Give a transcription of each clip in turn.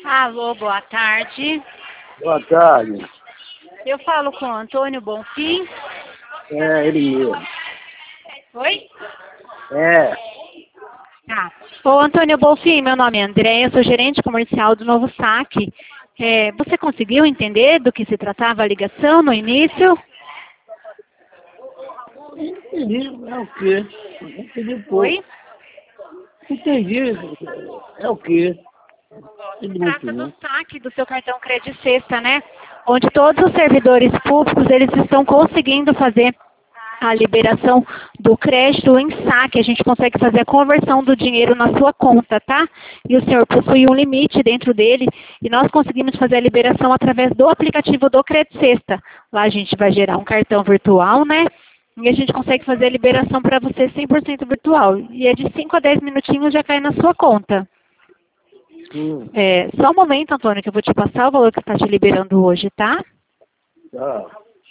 Alô, boa tarde. Boa tarde. Eu falo com o Antônio Bonfim. É, ele mesmo. Oi? É. Tá. Ô, Antônio Bonfim, meu nome é Andréia, sou gerente comercial do Novo Saque. Você conseguiu entender do que se tratava a ligação no início? Entendi. É o quê? Entendi um pouco. Oi? Entendi. É o quê? Se Entendi muito trata do não. saque do seu cartão Credit Sexta, né? Onde todos os servidores públicos, eles estão conseguindo fazer a liberação do crédito em saque. A gente consegue fazer a conversão do dinheiro na sua conta, tá? E o senhor possui um limite dentro dele e nós conseguimos fazer a liberação através do aplicativo do Credit Sexta. Lá a gente vai gerar um cartão virtual, né? E a gente consegue fazer a liberação para você 100% virtual. E é de 5 a 10 minutinhos já cai na sua conta. Só um momento, Antônio, que eu vou te passar o valor que está te liberando hoje, tá? Tá.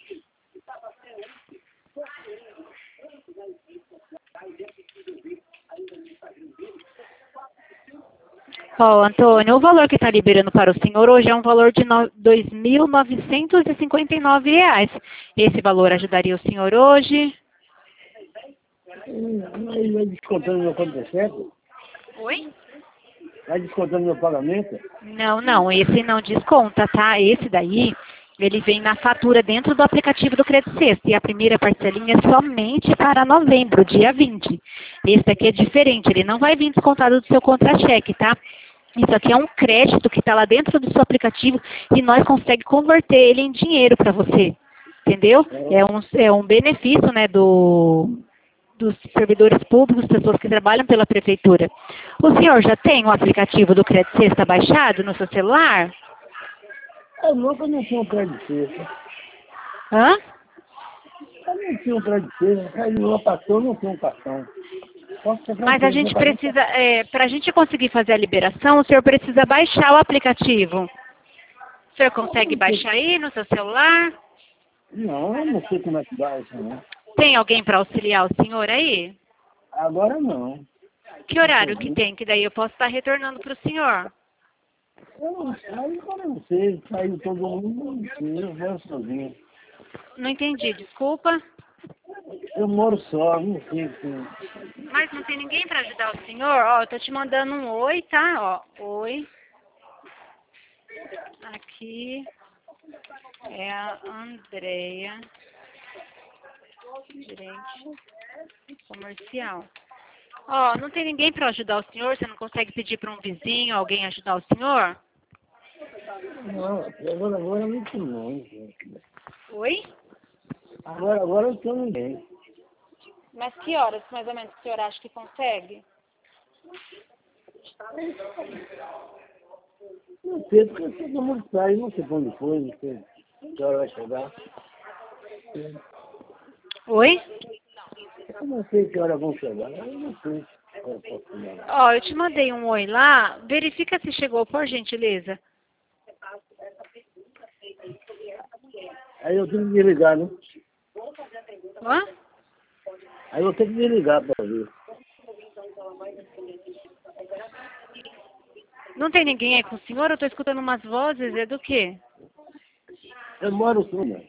Ó, Antônio, o valor que está liberando para o senhor hoje é um valor de R$ 2.959. Esse valor ajudaria o senhor hoje? Mas vai descontando meu conta certo? Oi? Vai descontando meu pagamento? Não, esse não desconta, tá? Esse daí, ele vem na fatura dentro do aplicativo do Credit Sexta. E a primeira parcelinha é somente para novembro, dia 20. Esse aqui é diferente, ele não vai vir descontado do seu contra-cheque, tá? Isso aqui é um crédito que está lá dentro do seu aplicativo e nós conseguimos converter ele em dinheiro para você. Entendeu? É um benefício, né, dos servidores públicos, pessoas que trabalham pela prefeitura. O senhor já tem o aplicativo do Credit Sexta baixado no seu celular? Eu nunca não tinha um crédito sexta. Hã? Eu não tinha um crédito sexta. Aí meu passou, não tinha um cartão. Mas a gente precisa, para a gente conseguir fazer a liberação, o senhor precisa baixar o aplicativo. O senhor consegue baixar aí no seu celular? Não, eu não sei como é que dá isso, não. Tem alguém para auxiliar o senhor aí? Agora não. Que horário que tem? Que daí eu posso estar retornando para o senhor. Eu não sei, agora eu não sei. Saiu todo mundo, não sei, eu moro sozinho. Não entendi, desculpa. Eu moro só, não sei se... Mas não tem ninguém para ajudar o senhor? Ó, eu tô te mandando um oi, tá? Ó, oi. Aqui é a Andréia, gerente comercial. Ó, não tem ninguém para ajudar o senhor? Você não consegue pedir para um vizinho, alguém ajudar o senhor? Não, agora não tem não, gente. Oi? Agora não tem ninguém. Mas que horas, mais ou menos, o senhor acha que consegue? Não sei, porque todo mundo sai, não sei quando foi, não sei que hora vai chegar. Oi? Eu não sei que hora vão chegar, eu não sei. Eu posso chegar. Ó, eu te mandei um oi lá. Verifica se chegou, por gentileza. Aí eu tenho que desligar, né? Hã? Aí eu tenho que desligar para ver. Não tem ninguém aí com o senhor? Eu tô escutando umas vozes, é do quê? Eu moro só, né?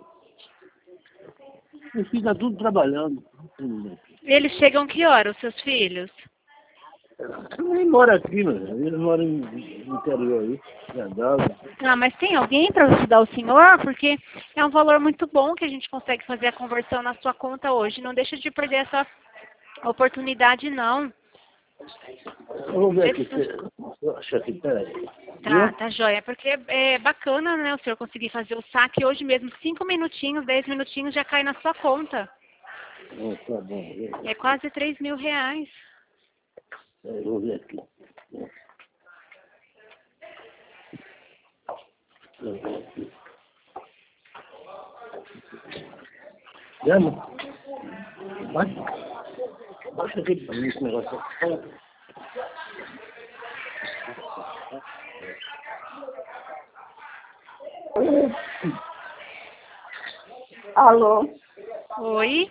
Eles ficam tudo trabalhando. Eles chegam que hora, os seus filhos? Eu nem moro aqui, mano. Eles moram no interior aí, Gandalf. Ah, mas tem alguém para ajudar o senhor? Porque é um valor muito bom que a gente consegue fazer a conversão na sua conta hoje. Não deixa de perder essa oportunidade, não. Eu vou ver aqui, acho que, peraí. Tá joia. Porque é bacana, né, o senhor conseguir fazer o saque hoje mesmo. 5 minutinhos, 10 minutinhos já cai na sua conta. Tá bom. É quase R$ 3.000. Eu vou ver aqui. Chama? Baixa aqui pra mim esse negócio. Alô? Oi?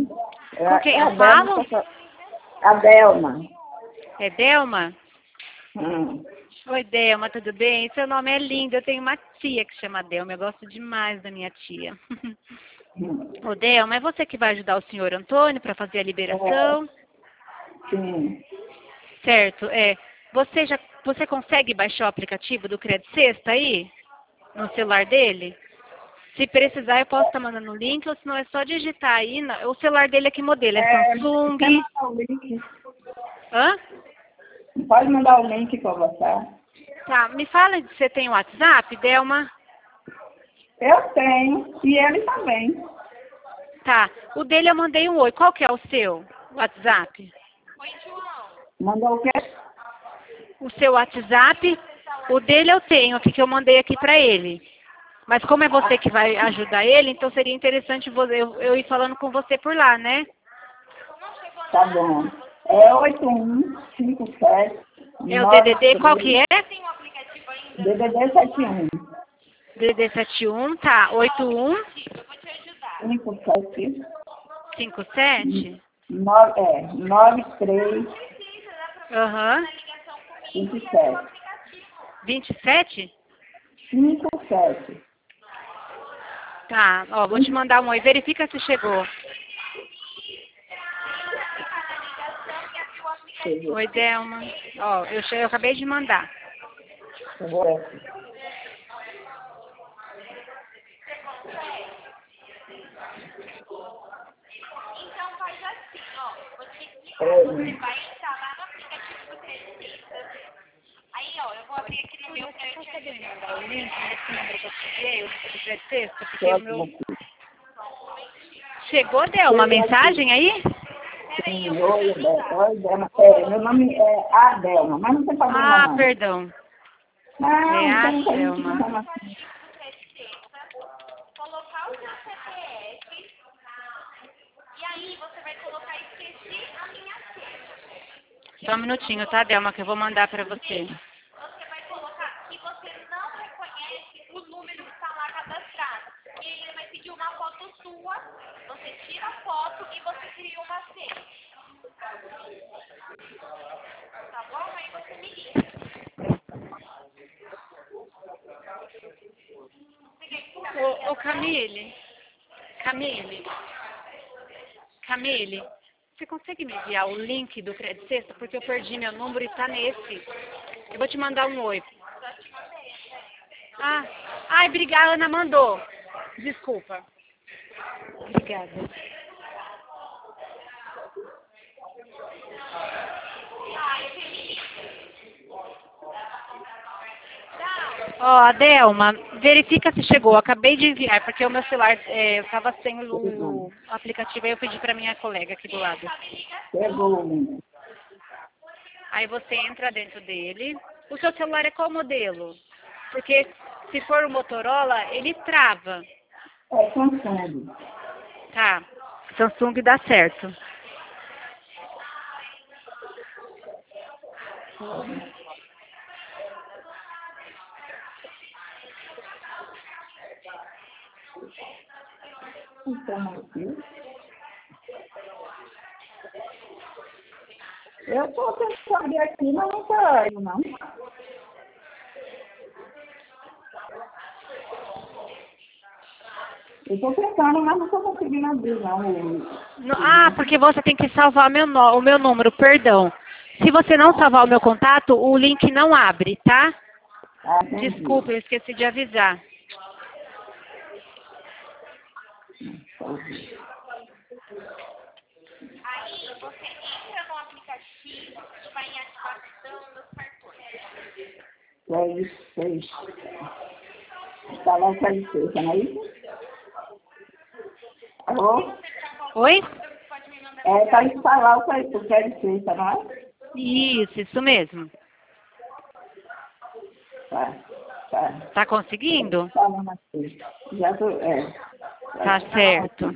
É, Com quem é eu a Delma, falo? a Delma. É Delma? Hum. Oi, Delma, tudo bem? Seu nome é lindo. Eu tenho uma tia que chama Delma. Eu gosto demais da minha tia. Ô, Delma, é você que vai ajudar o senhor Antônio para fazer a liberação? Sim. Certo, é. Você consegue baixar o aplicativo do Credit Sexta aí? No celular dele? Se precisar, eu posso estar mandando o link, ou senão é só digitar aí. O celular dele é que modelo? É Samsung? Você mandar o link. Hã? Pode mandar o link para você. Tá, me fala se você tem WhatsApp, Delma. Eu tenho. E ele também. Tá, o dele eu mandei um oi. Qual que é o seu WhatsApp? Mandou o quê? O seu WhatsApp, o dele eu tenho aqui, que eu mandei aqui pra ele. Mas como é você que vai ajudar ele, então seria interessante eu ir falando com você por lá, né? Tá bom. É 8157 É o DDD, qual que é? DDD 71 DDD 71, tá, 81 57 57? 93 Aham. 27 27? 57. Tá, ó, vou te mandar um oi. Verifica se chegou. Oi, Delma. Ó, eu acabei de mandar. O link nesse número que eu te enviei, o Credit Sexta, porque o meu... Chegou, Delma, uma mensagem aí? Sim, oi, Delma. Meu nome é Adelma, mas não tem problema Ah, não. perdão. Não, É a não tem Delma. problema. Só um minutinho, tá, Delma, que eu vou mandar pra você. Ô, Camille, você consegue me enviar o link do Credit Sexta? Porque eu perdi meu número e tá nesse. Eu vou te mandar um oi. Ah, ai, obrigada, a Ana mandou. Desculpa. Obrigada. Ó, Adelma, verifica se chegou. Acabei de enviar, porque o meu celular, eu estava sem o aplicativo, aí eu pedi para minha colega aqui do lado. Chegou. Aí você entra dentro dele. O seu celular é qual modelo? Porque se for o Motorola, ele trava. É Samsung. Tá. Samsung dá certo. Então, aqui. Eu estou tentando abrir aqui, mas não saiu, não. Eu estou tentando, mas não estou conseguindo abrir, não. Ah, porque você tem que salvar o meu número, perdão. Se você não salvar o meu contato, o link não abre, tá? Entendi. Desculpa, eu esqueci de avisar. Crédito. Está lá o crédito, não é isso? Alô? Oi? É para instalar o crédito, não é? Isso mesmo. Tá, tá. Tá conseguindo? Instalando aqui. Já tô, Tá certo.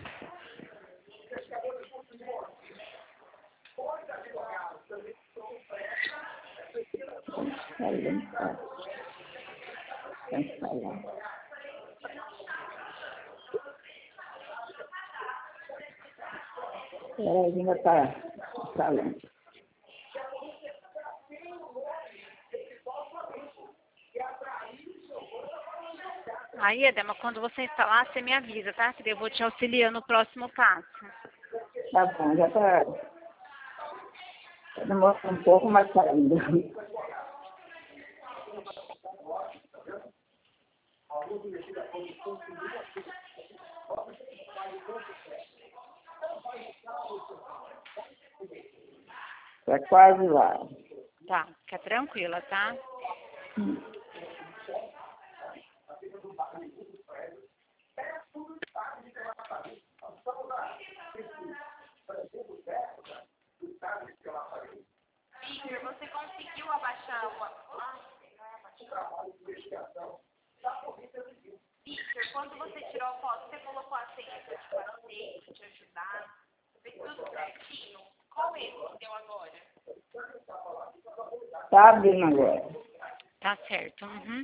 Tá instalando. Ainda está instalando. Aí, Adelma, quando você instalar, você me avisa, tá? Que eu vou te auxiliar no próximo passo. Tá bom, já tá demorando um pouco, mas tá indo. Tá quase lá. Tá, fica tranquila, tá? Victor, você conseguiu abaixar o... Victor, quando você tirou a foto, você colocou a senha que eu te passei, pra te ajudar? Fez tudo certinho? Qual erro que deu agora? Tá abrindo agora. Tá certo. Uhum.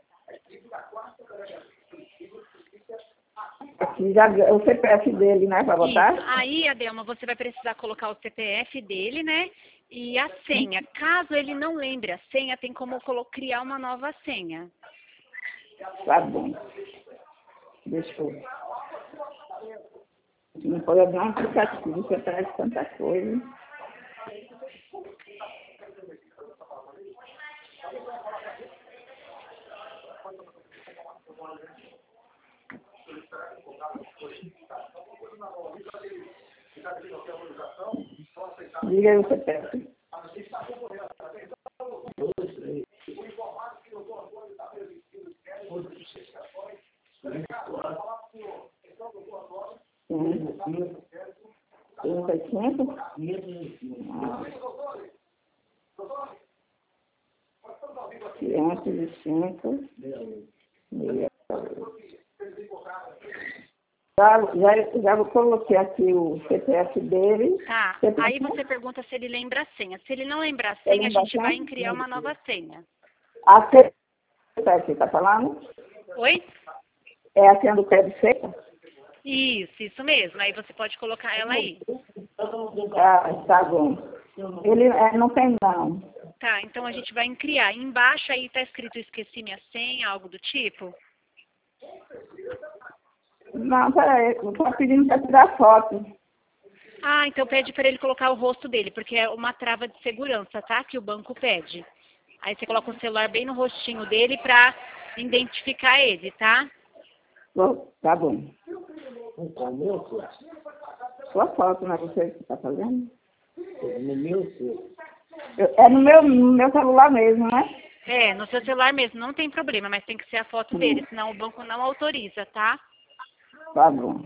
Aqui já, o CPF dele, né, pra botar? Isso. Aí, Adelma, você vai precisar colocar o CPF dele, né? E a senha. Caso ele não lembre a senha, tem como criar uma nova senha. Tá bom. Deixa eu... Não pode abrir um aplicativo, você traz tanta coisa. Diga aí o CPF. Já coloquei aqui o CPF dele. Tá. Aí você pergunta se ele lembra a senha. Se ele não lembrar a senha, a gente vai criar uma nova senha. A senha que você está falando? Oi? É a senha do pé de seca? Isso mesmo. Aí você pode colocar ela aí. Ah, tá bom. Ele não tem não. Tá, então a gente vai criar. Embaixo aí tá escrito esqueci minha senha, algo do tipo. Não, peraí, eu tô pedindo para tirar foto. Ah, então pede para ele colocar o rosto dele, porque é uma trava de segurança, tá? Que o banco pede. Aí você coloca o celular bem no rostinho dele pra identificar ele, tá? Tá bom. Sua foto, não é você que tá fazendo? No meu seu. É no meu celular mesmo, né? É, no seu celular mesmo, não tem problema, mas tem que ser a foto dele, senão o banco não autoriza, tá? Tá bom.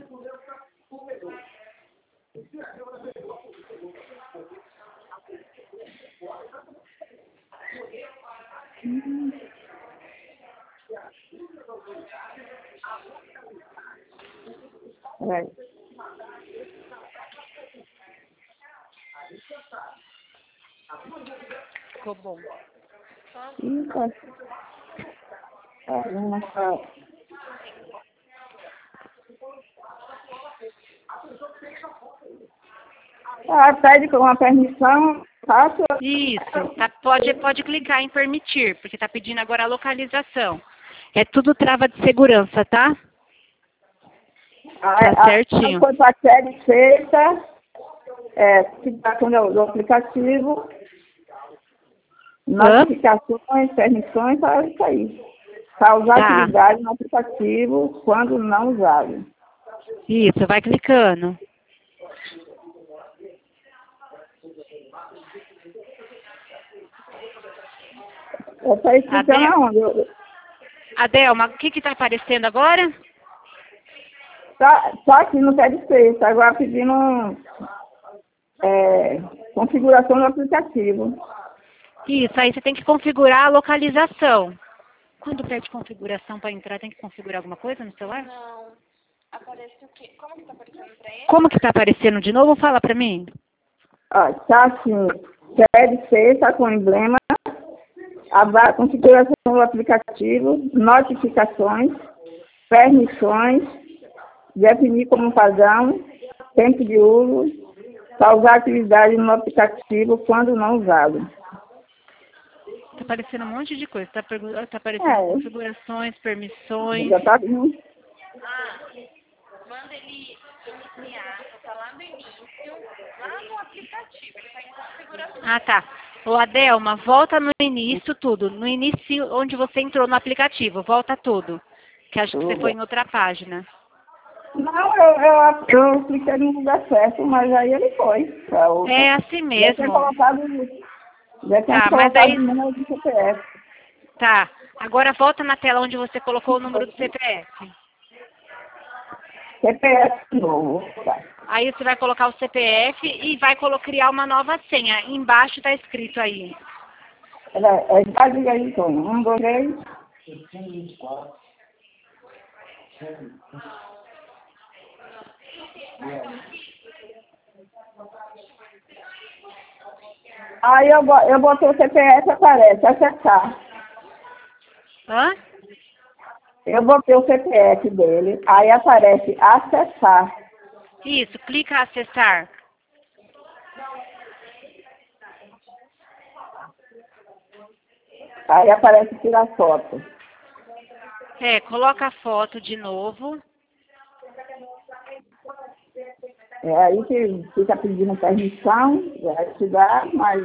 Vai. Ficou bom. Pede com uma permissão, faço. Isso, tá, pode clicar em permitir, porque tá pedindo agora a localização. É tudo trava de segurança, tá? Tá certinho. Quanto a série feita, situação do aplicativo, notificações, permissões, para isso aí. Causar atividade no aplicativo quando não usado. Isso, vai clicando. Essa inscrição é onde? Adelma, o que tá aparecendo agora? Tá aqui no pé de sexta, agora pedindo configuração do aplicativo. Isso, aí você tem que configurar a localização. Quando pede configuração para entrar, tem que configurar alguma coisa no celular? Não. Aparece o quê? Como que tá aparecendo pra ele? Como que tá aparecendo de novo? Fala pra mim. Ó, tá assim, pé de sexta com emblema, a configuração do aplicativo, notificações, permissões, definir como padrão, tempo de uso, causar atividade no aplicativo quando não usado. Tá aparecendo um monte de coisa. Tá aparecendo configurações, permissões. Já tá vindo. Manda ele iniciar, tá lá no início, lá no aplicativo, ele tá em configuração. Ah, tá. Ô, Adelma, volta no início tudo. No início onde você entrou no aplicativo. Volta tudo. Que acho que você foi em outra página. Não, eu cliquei no lugar certo, mas aí ele foi. É assim Já tinha mesmo. colocado aí... o número do CPF. Tá. Agora volta na tela onde você colocou o número do CPF. CPF novo. Tá. Aí você vai colocar o CPF e vai criar uma nova senha. Embaixo tá escrito aí. Já diga aí, Tony. 1, 2, 3. Aí eu botei o CPF, aparece, acessar. Hã? Eu botei o CPF dele, aí aparece acessar. Isso, clica acessar. Aí aparece tirar foto. Coloca a foto de novo. É aí que fica pedindo permissão, vai te dar, mas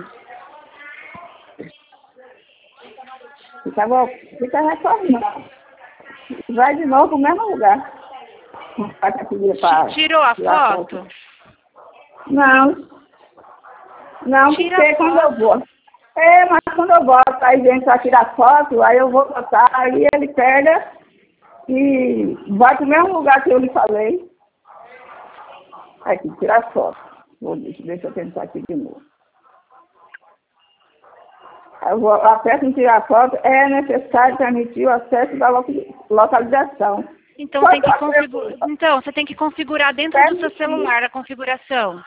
fica retornando. Vai de novo pro mesmo lugar. Tirou a foto? Não, porque quando eu vou. Mas quando eu boto aí dentro pra tirar foto, aí eu vou botar, aí ele pega e vai pro mesmo lugar que eu lhe falei. Aqui, tirar foto. Deixa eu tentar aqui de novo. Eu aperto em tirar foto, é necessário permitir o acesso da localização. Então, você tem que configurar dentro do seu celular a configuração.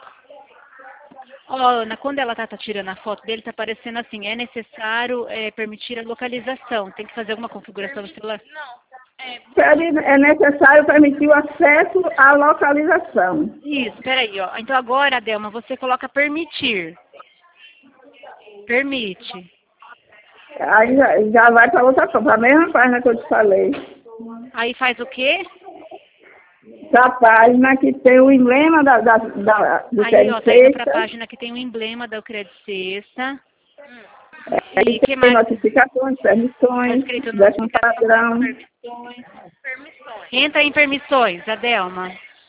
Ó, Ana, quando ela tá tirando a foto dele, tá aparecendo assim, é necessário permitir a localização. Tem que fazer alguma configuração no celular? Não. É necessário permitir o acesso à localização. Isso, peraí, ó. Então agora, Adelma, você coloca permitir. Permite. Aí já vai para outra coisa, para a mesma página que eu te falei. Aí faz o quê? Essa página que tem o emblema do aí, ó, tá indo para a página que tem o emblema da Crédito Sexta. Aí tem mais? Notificações, permissões, décimo padrão. Permissões. Entra em permissões, Adelma.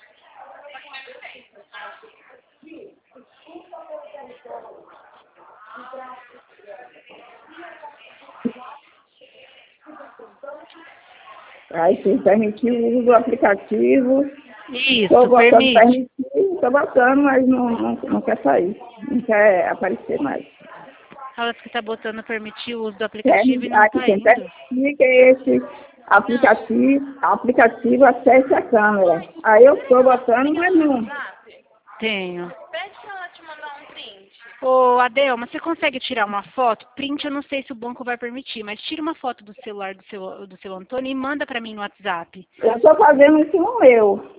Aí sim, permitir o uso do aplicativo. Isso, permite. Estou botando, mas não quer sair. Não quer aparecer mais. Fala que está botando permitir o uso do aplicativo e não está indo. Permitir que esse aplicativo acesse a câmera. Aí eu estou botando, mas não. Tenho. Pede pra ela te mandar um print. Ô, Adelma, você consegue tirar uma foto? Print eu não sei se o banco vai permitir, mas tira uma foto do celular do seu Antônio e manda para mim no WhatsApp. Eu estou fazendo isso no meu.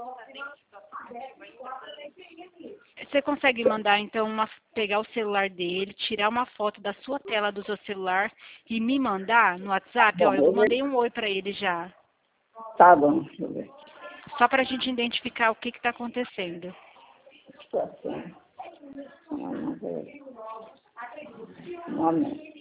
Você consegue mandar, então, pegar o celular dele, tirar uma foto da sua tela do seu celular e me mandar no WhatsApp? Ó, eu mandei um oi para ele já. Tá bom, deixa eu ver. Só para a gente identificar o que está acontecendo. Vamos ver. Um momento.